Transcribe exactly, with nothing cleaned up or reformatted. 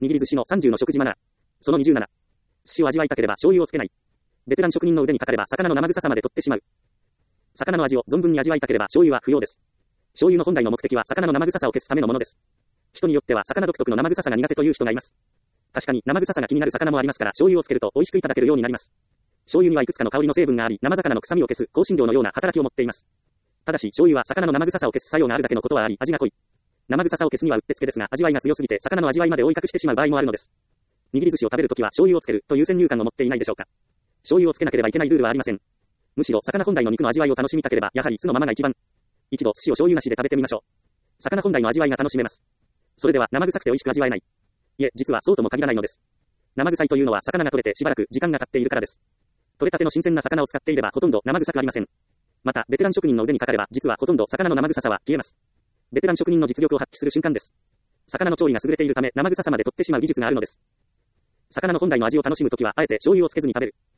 握り寿司のさんじゅうの食事マナー。そのにじゅうなな。寿司を味わいたければ醤油をつけない。ベテラン職人の腕にかかれば魚の生臭さまで取ってしまう。魚の味を存分に味わいたければ醤油は不要です。醤油の本来の目的は魚の生臭さを消すためのものです。人によっては魚独特の生臭さが苦手という人がいます。確かに生臭さが気になる魚もありますから醤油をつけると美味しくいただけるようになります。醤油にはいくつかの香りの成分があり、生魚の臭みを消す香辛料のような働きを持っています。ただし醤油は魚の生臭さを消す作用があるだけのことはあり、味が濃い。生臭さを消すにはうってつけですが、味わいが強すぎて魚の味わいまで追い隠してしまう場合もあるのです。握り寿司を食べるときは醤油をつけるという先入観を持っていないでしょうか。醤油をつけなければいけないルールはありません。むしろ魚本来の肉の味わいを楽しみたければやはり酢のままが一番。一度寿司を醤油なしで食べてみましょう。魚本来の味わいが楽しめます。それでは生臭くて美味しく味わえない。いえ、実はそうとも限らないのです。生臭いというのは魚が取れてしばらく時間が経っているからです。取れたての新鮮な魚を使っていればほとんど生臭くありません。また、ベテラン職人の腕にかかれば実はほとんど魚の生臭さは消えます。ベテラン職人の実力を発揮する瞬間です。魚の調理が優れているため生臭さまで取ってしまう技術があるのです。魚の本来の味を楽しむときはあえて醤油をつけずに食べる。